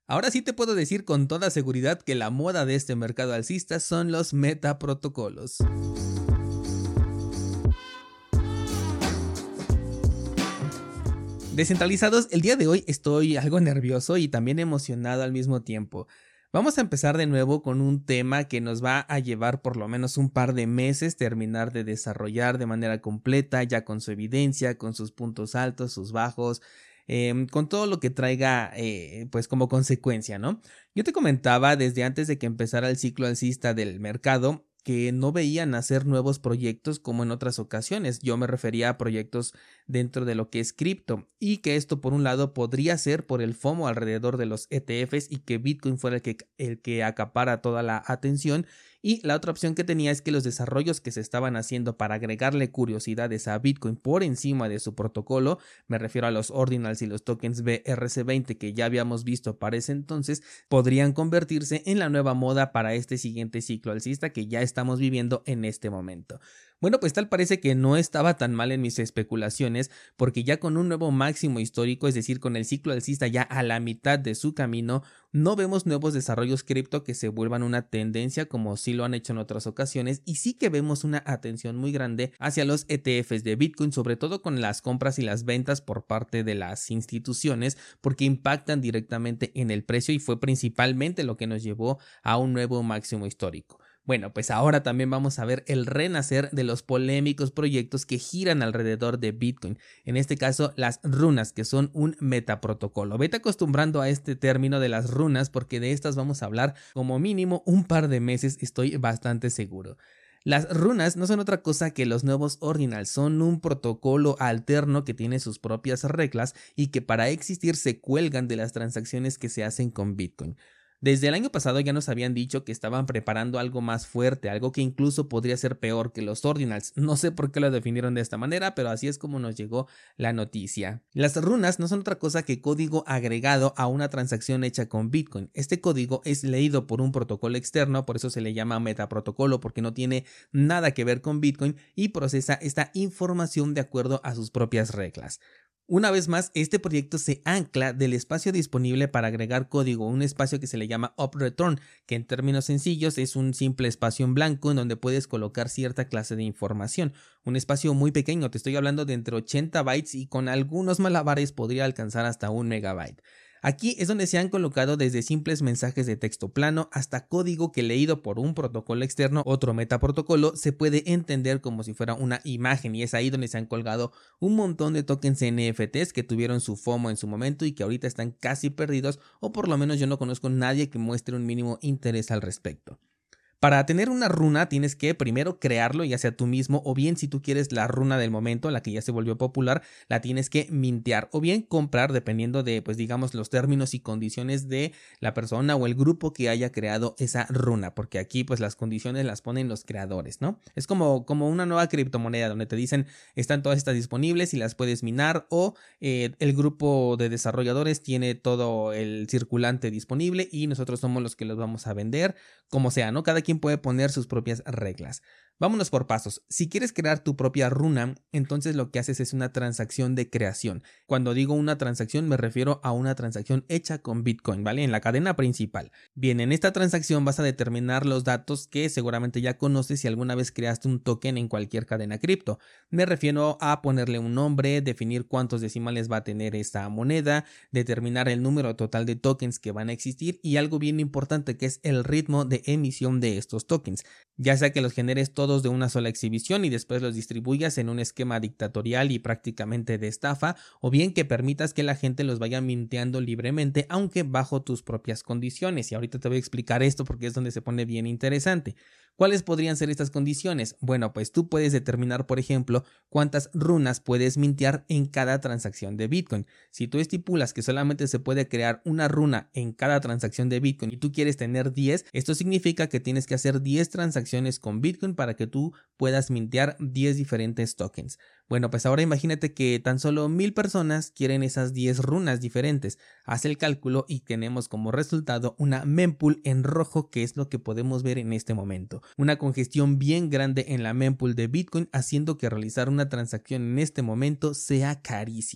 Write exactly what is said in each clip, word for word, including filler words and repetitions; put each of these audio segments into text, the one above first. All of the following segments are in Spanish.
Ahora sí te puedo decir con toda seguridad que la moda de este mercado alcista son los metaprotocolos. Descentralizados, el día de hoy estoy algo nervioso y también emocionado al mismo tiempo. Vamos a empezar de nuevo con un tema que nos va a llevar por lo menos un par de meses terminar de desarrollar de manera completa, ya con su evidencia, con sus puntos altos, sus bajos, eh, con todo lo que traiga eh, pues como consecuencia, ¿no? Yo te comentaba desde antes de que empezara el ciclo alcista del mercado que no veían hacer nuevos proyectos como en otras ocasiones. Yo me refería a proyectos dentro de lo que es cripto y que esto por un lado podría ser por el FOMO alrededor de los E T Fs y que Bitcoin fuera el que, el que acapara toda la atención, y la otra opción que tenía es que los desarrollos que se estaban haciendo para agregarle curiosidades a Bitcoin por encima de su protocolo, me refiero a los ordinals y los tokens B R C veinte que ya habíamos visto para ese entonces, podrían convertirse en la nueva moda para este siguiente ciclo alcista que ya estamos viviendo en este momento. Bueno, pues tal parece que no estaba tan mal en mis especulaciones, porque ya con un nuevo máximo histórico, es decir, con el ciclo alcista ya a la mitad de su camino, no vemos nuevos desarrollos cripto que se vuelvan una tendencia como sí lo han hecho en otras ocasiones, y sí que vemos una atención muy grande hacia los E T Fs de Bitcoin, sobre todo con las compras y las ventas por parte de las instituciones, porque impactan directamente en el precio y fue principalmente lo que nos llevó a un nuevo máximo histórico. Bueno, pues ahora también vamos a ver el renacer de los polémicos proyectos que giran alrededor de Bitcoin, en este caso las runas, que son un metaprotocolo. Vete acostumbrando a este término de las runas porque de estas vamos a hablar como mínimo un par de meses, estoy bastante seguro. Las runas no son otra cosa que los nuevos ordinals, son un protocolo alterno que tiene sus propias reglas y que para existir se cuelgan de las transacciones que se hacen con Bitcoin. Desde el año pasado ya nos habían dicho que estaban preparando algo más fuerte, algo que incluso podría ser peor que los ordinals. No sé por qué lo definieron de esta manera, pero así es como nos llegó la noticia. Las runas no son otra cosa que código agregado a una transacción hecha con Bitcoin. Este código es leído por un protocolo externo, por eso se le llama metaprotocolo, porque no tiene nada que ver con Bitcoin y procesa esta información de acuerdo a sus propias reglas. Una vez más, este proyecto se ancla del espacio disponible para agregar código, un espacio que se le llama UpReturn, que en términos sencillos es un simple espacio en blanco en donde puedes colocar cierta clase de información. Un espacio muy pequeño, te estoy hablando de entre ochenta bytes y con algunos malabares podría alcanzar hasta un megabyte. Aquí es donde se han colocado desde simples mensajes de texto plano hasta código que leído por un protocolo externo, otro metaprotocolo, se puede entender como si fuera una imagen, y es ahí donde se han colgado un montón de tokens N F Ts que tuvieron su FOMO en su momento y que ahorita están casi perdidos, o por lo menos yo no conozco a nadie que muestre un mínimo interés al respecto. Para tener una runa tienes que primero crearlo, ya sea tú mismo, o bien si tú quieres la runa del momento, la que ya se volvió popular, la tienes que mintear o bien comprar dependiendo de, pues digamos, los términos y condiciones de la persona o el grupo que haya creado esa runa, porque aquí pues las condiciones las ponen los creadores, ¿no? Es como, como una nueva criptomoneda donde te dicen están todas estas disponibles y las puedes minar, o eh, el grupo de desarrolladores tiene todo el circulante disponible y nosotros somos los que los vamos a vender, como sea, ¿no? Cada quien puede poner sus propias reglas. Vámonos por pasos. Si quieres crear tu propia runa, entonces lo que haces es una transacción de creación. Cuando digo una transacción me refiero a una transacción hecha con Bitcoin, ¿vale? En la cadena principal. Bien, en esta transacción vas a determinar los datos que seguramente ya conoces si alguna vez creaste un token en cualquier cadena cripto. Me refiero a ponerle un nombre, definir cuántos decimales va a tener esta moneda, determinar el número total de tokens que van a existir y algo bien importante que es el ritmo de emisión de estos tokens, ya sea que los generes todos de una sola exhibición y después los distribuyas en un esquema dictatorial y prácticamente de estafa, o bien que permitas que la gente los vaya minteando libremente, aunque bajo tus propias condiciones. Y ahorita te voy a explicar esto porque es donde se pone bien interesante. ¿Cuáles podrían ser estas condiciones? Bueno, pues tú puedes determinar, por ejemplo, cuántas runas puedes mintear en cada transacción de Bitcoin. Si tú estipulas que solamente se puede crear una runa en cada transacción de Bitcoin y tú quieres tener diez, esto significa que tienes que hacer diez transacciones con Bitcoin para que tú puedas mintear diez diferentes tokens. Bueno, pues ahora imagínate que tan solo mil personas quieren esas diez runas diferentes. Haz el cálculo y tenemos como resultado una mempool en rojo, que es lo que podemos ver en este momento. Una congestión bien grande en la mempool de Bitcoin, haciendo que realizar una transacción en este momento sea carísimo.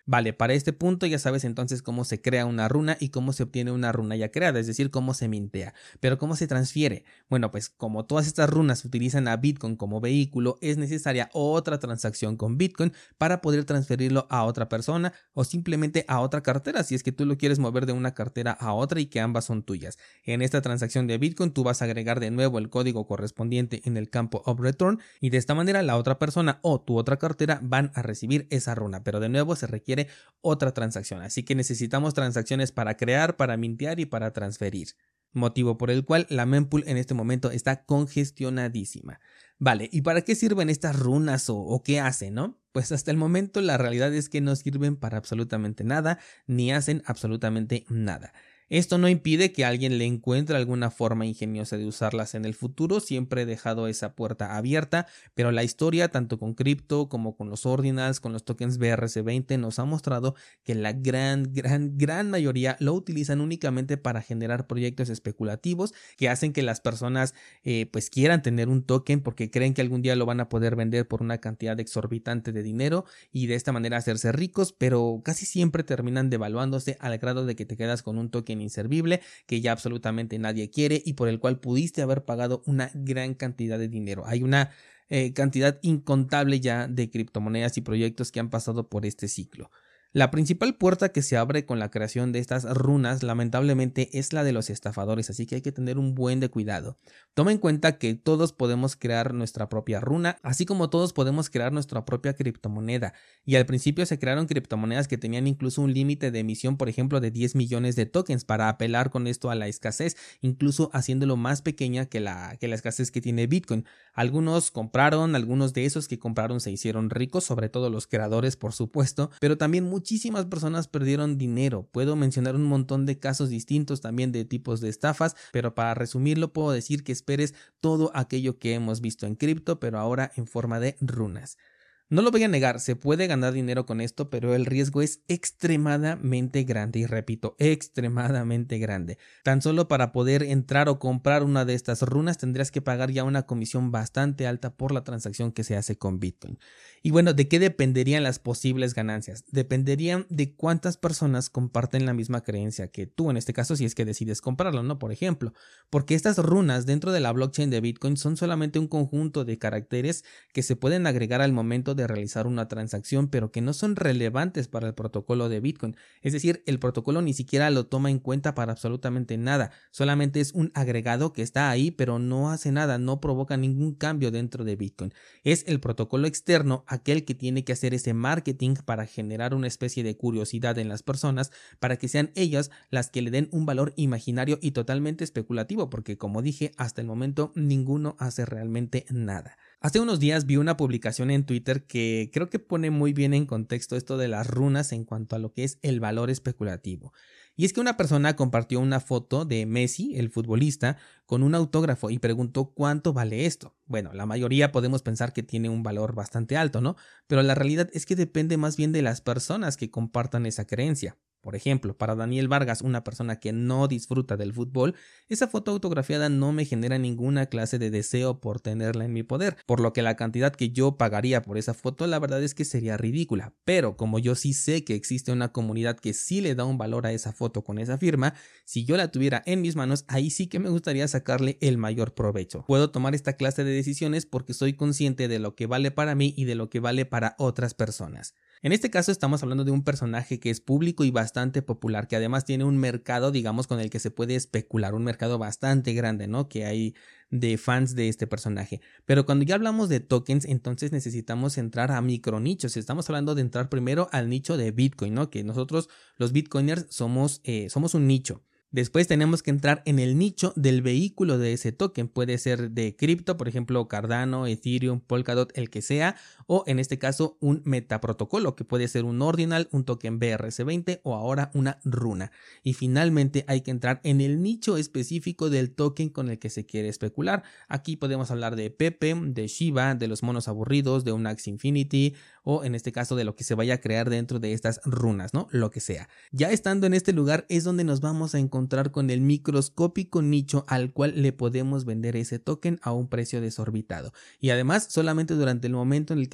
Vale, para este punto ya sabes entonces cómo se crea una runa y cómo se obtiene una runa ya creada, es decir, cómo se mintea. Pero ¿cómo se transfiere? Bueno, pues como todas estas runas utilizan a Bitcoin como vehículo, es necesaria otra transacción con Bitcoin para poder transferirlo a otra persona o simplemente a otra cartera, si es que tú lo quieres mover de una cartera a otra y que ambas son tuyas. En esta transacción de Bitcoin tú vas a agregar de nuevo el código correspondiente en el campo of return y de esta manera la otra persona o tu otra cartera van a recibir esa runa, pero de nuevo se requiere otra transacción, así que necesitamos transacciones para crear, para mintear y para transferir, motivo por el cual la mempool en este momento está congestionadísima. Vale, ¿y para qué sirven estas runas o, o qué hacen, no? Pues hasta el momento la realidad es que no sirven para absolutamente nada, ni hacen absolutamente nada. Esto no impide que alguien le encuentre alguna forma ingeniosa de usarlas en el futuro, siempre he dejado esa puerta abierta, pero la historia tanto con cripto como con los ordinals, con los tokens B R C veinte nos ha mostrado que la gran, gran, gran mayoría lo utilizan únicamente para generar proyectos especulativos que hacen que las personas eh, pues quieran tener un token porque creen que algún día lo van a poder vender por una cantidad exorbitante de dinero y de esta manera hacerse ricos, pero casi siempre terminan devaluándose al grado de que te quedas con un token inservible que ya absolutamente nadie quiere y por el cual pudiste haber pagado una gran cantidad de dinero. Hay una eh, cantidad incontable ya de criptomonedas y proyectos que han pasado por este ciclo. La principal puerta que se abre con la creación de estas runas lamentablemente es la de los estafadores, así que hay que tener un buen de cuidado. Toma en cuenta que todos podemos crear nuestra propia runa, así como todos podemos crear nuestra propia criptomoneda, y al principio se crearon criptomonedas que tenían incluso un límite de emisión, por ejemplo, de diez millones de tokens para apelar con esto a la escasez, incluso haciéndolo más pequeña que la, que la escasez que tiene Bitcoin. Algunos compraron, algunos de esos que compraron se hicieron ricos, sobre todo los creadores, por supuesto, pero también muchos Muchísimas personas perdieron dinero. Puedo mencionar un montón de casos distintos también de tipos de estafas, pero para resumirlo puedo decir que esperes todo aquello que hemos visto en cripto, pero ahora en forma de runas. No lo voy a negar, se puede ganar dinero con esto, pero el riesgo es extremadamente grande y repito, extremadamente grande. Tan solo para poder entrar o comprar una de estas runas tendrías que pagar ya una comisión bastante alta por la transacción que se hace con Bitcoin. Y bueno, ¿de qué dependerían las posibles ganancias? Dependerían de cuántas personas comparten la misma creencia que tú, en este caso si es que decides comprarlo, ¿no? Por ejemplo, porque estas runas dentro de la blockchain de Bitcoin son solamente un conjunto de caracteres que se pueden agregar al momento de realizar una transacción, pero que no son relevantes para el protocolo de Bitcoin. Es decir, el protocolo ni siquiera lo toma en cuenta para absolutamente nada, solamente es un agregado que está ahí, pero no hace nada, no provoca ningún cambio dentro de Bitcoin. Es el protocolo externo aquel que tiene que hacer ese marketing para generar una especie de curiosidad en las personas, para que sean ellas las que le den un valor imaginario y totalmente especulativo, porque como dije, hasta el momento ninguno hace realmente nada. Hace unos días vi una publicación en Twitter que creo que pone muy bien en contexto esto de las runas en cuanto a lo que es el valor especulativo. Y es que una persona compartió una foto de Messi, el futbolista, con un autógrafo y preguntó cuánto vale esto. Bueno, la mayoría podemos pensar que tiene un valor bastante alto, ¿no? Pero la realidad es que depende más bien de las personas que compartan esa creencia. Por ejemplo, para Daniel Vargas, una persona que no disfruta del fútbol, esa foto autografiada no me genera ninguna clase de deseo por tenerla en mi poder, por lo que la cantidad que yo pagaría por esa foto la verdad es que sería ridícula. Pero como yo sí sé que existe una comunidad que sí le da un valor a esa foto con esa firma, si yo la tuviera en mis manos, ahí sí que me gustaría sacarle el mayor provecho. Puedo tomar esta clase de decisiones porque soy consciente de lo que vale para mí y de lo que vale para otras personas. En este caso estamos hablando de un personaje que es público y bastante popular, que además tiene un mercado, digamos, con el que se puede especular, un mercado bastante grande, ¿no? Que hay de fans de este personaje. Pero cuando ya hablamos de tokens, entonces necesitamos entrar a micronichos. Estamos hablando de entrar primero al nicho de Bitcoin, ¿no? Que nosotros, los Bitcoiners, somos, eh, somos un nicho. Después tenemos que entrar en el nicho del vehículo de ese token. Puede ser de cripto, por ejemplo Cardano, Ethereum, Polkadot, el que sea, o en este caso un metaprotocolo que puede ser un ordinal, un token B R C veinte o ahora una runa. Y finalmente hay que entrar en el nicho específico del token con el que se quiere especular. Aquí podemos hablar de Pepe, de Shiba, de los monos aburridos, de un Axie Infinity o en este caso de lo que se vaya a crear dentro de estas runas, ¿no? Lo que sea. Ya estando en este lugar es donde nos vamos a encontrar con el microscópico nicho al cual le podemos vender ese token a un precio desorbitado y además solamente durante el momento en el que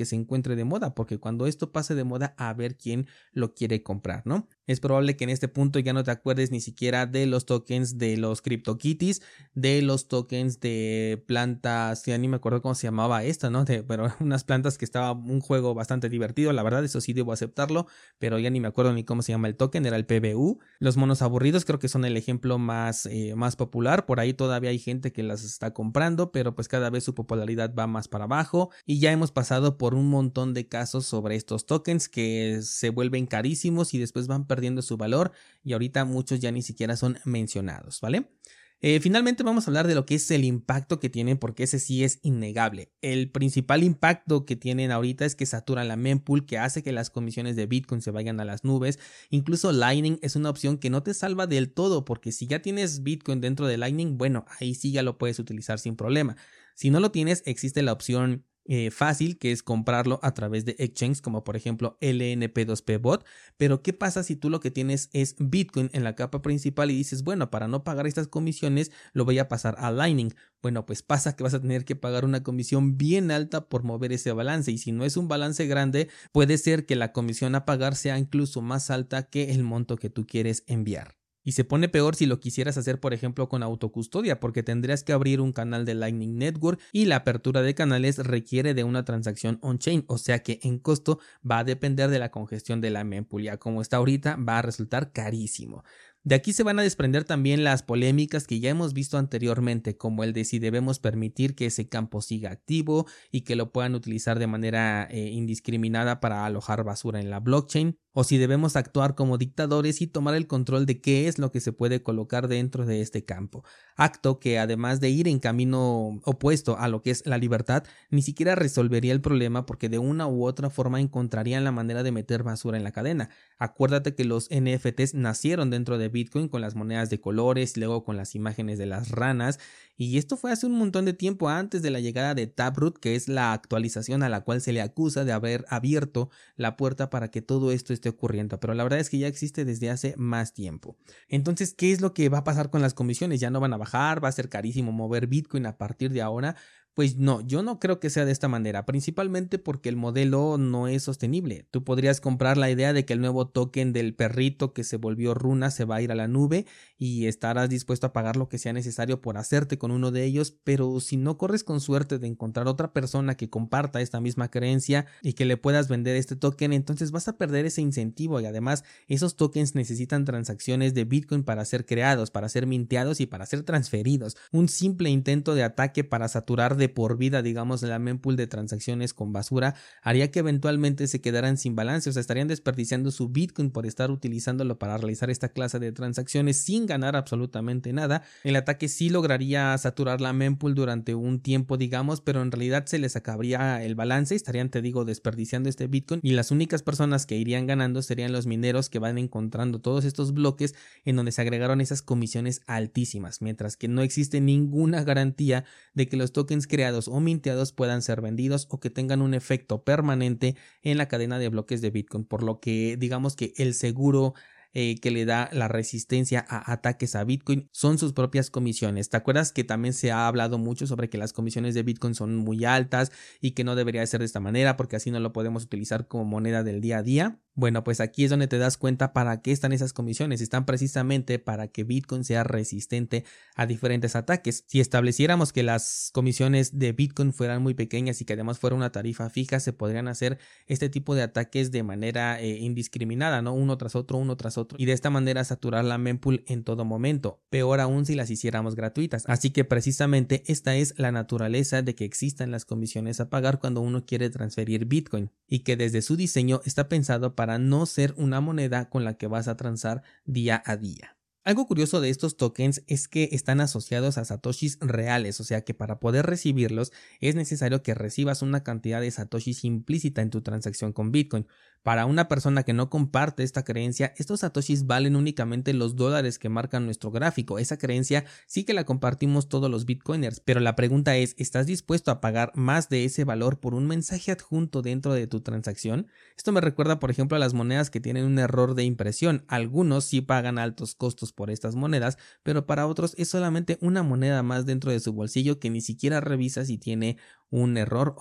que se encuentre de moda, porque cuando esto pase de moda, a ver quién lo quiere comprar, ¿no? Es probable que en este punto ya no te acuerdes ni siquiera de los tokens de los CryptoKitties, de los tokens de plantas, ya ni me acuerdo cómo se llamaba esta, ¿no? De, pero unas plantas que estaba un juego bastante divertido, la verdad, eso sí debo aceptarlo, pero ya ni me acuerdo ni cómo se llama el token, era el P B U. Los monos aburridos creo que son el ejemplo más, eh, más popular, por ahí todavía hay gente que las está comprando, pero pues cada vez su popularidad va más para abajo y ya hemos pasado por un montón de casos sobre estos tokens que se vuelven carísimos y después van perdiendo su valor y ahorita muchos ya ni siquiera son mencionados, ¿vale? Eh, finalmente vamos a hablar de lo que es el impacto que tienen, porque ese sí es innegable. El principal impacto que tienen ahorita es que saturan la mempool, que hace que las comisiones de Bitcoin se vayan a las nubes. Incluso Lightning es una opción que no te salva del todo, porque si ya tienes Bitcoin dentro de Lightning, bueno, ahí sí ya lo puedes utilizar sin problema. Si no lo tienes, existe la opción Eh, fácil, que es comprarlo a través de exchange, como por ejemplo L N P dos P Bot. Pero ¿qué pasa si tú lo que tienes es Bitcoin en la capa principal y dices, bueno, para no pagar estas comisiones lo voy a pasar a Lightning? Bueno, pues pasa que vas a tener que pagar una comisión bien alta por mover ese balance, y si no es un balance grande, puede ser que la comisión a pagar sea incluso más alta que el monto que tú quieres enviar. Y se pone peor si lo quisieras hacer, por ejemplo, con autocustodia, porque tendrías que abrir un canal de Lightning Network y la apertura de canales requiere de una transacción on-chain, o sea que en costo va a depender de la congestión de la mempool. Ya como está ahorita, va a resultar carísimo. De aquí se van a desprender también las polémicas que ya hemos visto anteriormente, como el de si debemos permitir que ese campo siga activo y que lo puedan utilizar de manera eh, indiscriminada para alojar basura en la blockchain, o si debemos actuar como dictadores y tomar el control de qué es lo que se puede colocar dentro de este campo. Acto que, además de ir en camino opuesto a lo que es la libertad, ni siquiera resolvería el problema, porque de una u otra forma encontrarían la manera de meter basura en la cadena. Acuérdate que los N F Ts nacieron dentro de Bitcoin con las monedas de colores, luego con las imágenes de las ranas, y esto fue hace un montón de tiempo antes de la llegada de Taproot, que es la actualización a la cual se le acusa de haber abierto la puerta para que todo esto esté ocurriendo, pero la verdad es que ya existe desde hace más tiempo. Entonces, ¿qué es lo que va a pasar con las comisiones? ¿Ya no van a bajar? ¿Va a ser carísimo mover Bitcoin a partir de ahora? Pues no, yo no creo que sea de esta manera, principalmente porque el modelo no es sostenible. Tú podrías comprar la idea de que el nuevo token del perrito que se volvió runa se va a ir a la nube y estarás dispuesto a pagar lo que sea necesario por hacerte con uno de ellos, pero si no corres con suerte de encontrar otra persona que comparta esta misma creencia y que le puedas vender este token, entonces vas a perder ese incentivo, y además esos tokens necesitan transacciones de Bitcoin para ser creados, para ser minteados y para ser transferidos. Un simple intento de ataque para saturar de por vida, digamos, la mempool de transacciones con basura haría que eventualmente se quedaran sin balance, o sea, estarían desperdiciando su Bitcoin por estar utilizándolo para realizar esta clase de transacciones sin ganar absolutamente nada. El ataque sí lograría saturar la mempool durante un tiempo, digamos, pero en realidad se les acabaría el balance, estarían, te digo, desperdiciando este Bitcoin, y las únicas personas que irían ganando serían los mineros que van encontrando todos estos bloques en donde se agregaron esas comisiones altísimas, mientras que no existe ninguna garantía de que los tokens creados o minteados puedan ser vendidos o que tengan un efecto permanente en la cadena de bloques de Bitcoin, por lo que digamos que el seguro Eh, que le da la resistencia a ataques a Bitcoin son sus propias comisiones. ¿Te acuerdas que también se ha hablado mucho sobre que las comisiones de Bitcoin son muy altas y que no debería ser de esta manera porque así no lo podemos utilizar como moneda del día a día? Bueno, pues aquí es donde te das cuenta para qué están esas comisiones. Están precisamente para que Bitcoin sea resistente a diferentes ataques. Si estableciéramos que las comisiones de Bitcoin fueran muy pequeñas y que además fuera una tarifa fija, se podrían hacer este tipo de ataques de manera eh, indiscriminada, ¿no? Uno tras otro, uno tras otro, y de esta manera saturar la mempool en todo momento. Peor aún si las hiciéramos gratuitas. Así que precisamente esta es la naturaleza de que existan las comisiones a pagar cuando uno quiere transferir Bitcoin, y que desde su diseño está pensado para para no ser una moneda con la que vas a transar día a día. Algo curioso de estos tokens es que están asociados a satoshis reales, o sea que para poder recibirlos es necesario que recibas una cantidad de satoshis implícita en tu transacción con Bitcoin. Para una persona que no comparte esta creencia, estos satoshis valen únicamente los dólares que marcan nuestro gráfico. Esa creencia sí que la compartimos todos los bitcoiners, pero la pregunta es, ¿estás dispuesto a pagar más de ese valor por un mensaje adjunto dentro de tu transacción? Esto me recuerda, por ejemplo, a las monedas que tienen un error de impresión. Algunos sí pagan altos costos por estas monedas, pero para otros es solamente una moneda más dentro de su bolsillo que ni siquiera revisa si tiene un error o no.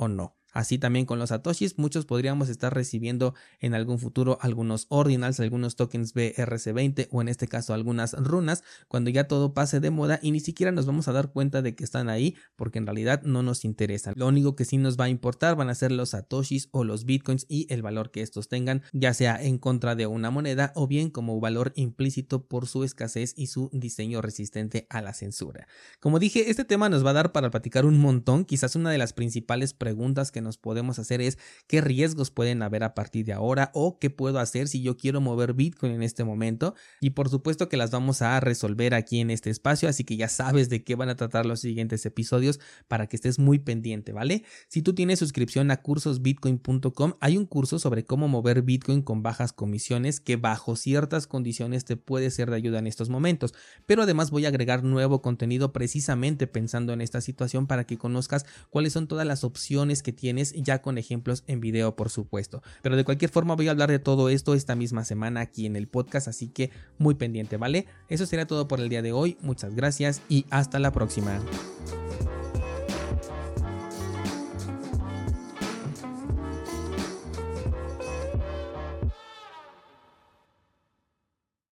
Así también con los satoshis, muchos podríamos estar recibiendo en algún futuro algunos ordinals, algunos tokens B R C veinte o en este caso algunas runas cuando ya todo pase de moda y ni siquiera nos vamos a dar cuenta de que están ahí porque en realidad no nos interesan. Lo único que sí nos va a importar van a ser los satoshis o los bitcoins y el valor que estos tengan, ya sea en contra de una moneda o bien como valor implícito por su escasez y su diseño resistente a la censura. Como dije, este tema nos va a dar para platicar un montón. Quizás una de las principales preguntas que nos podemos hacer es qué riesgos pueden haber a partir de ahora o qué puedo hacer si yo quiero mover Bitcoin en este momento, y por supuesto que las vamos a resolver aquí en este espacio, así que ya sabes de qué van a tratar los siguientes episodios para que estés muy pendiente, ¿vale? Si tú tienes suscripción a cursos bitcoin punto com, hay un curso sobre cómo mover Bitcoin con bajas comisiones que bajo ciertas condiciones te puede ser de ayuda en estos momentos, pero además voy a agregar nuevo contenido precisamente pensando en esta situación para que conozcas cuáles son todas las opciones que tienes, ya con ejemplos en video por supuesto. Pero de cualquier forma voy a hablar de todo esto esta misma semana aquí en el podcast, así que muy pendiente, ¿vale? Eso será todo por el día de hoy, muchas gracias y hasta la próxima.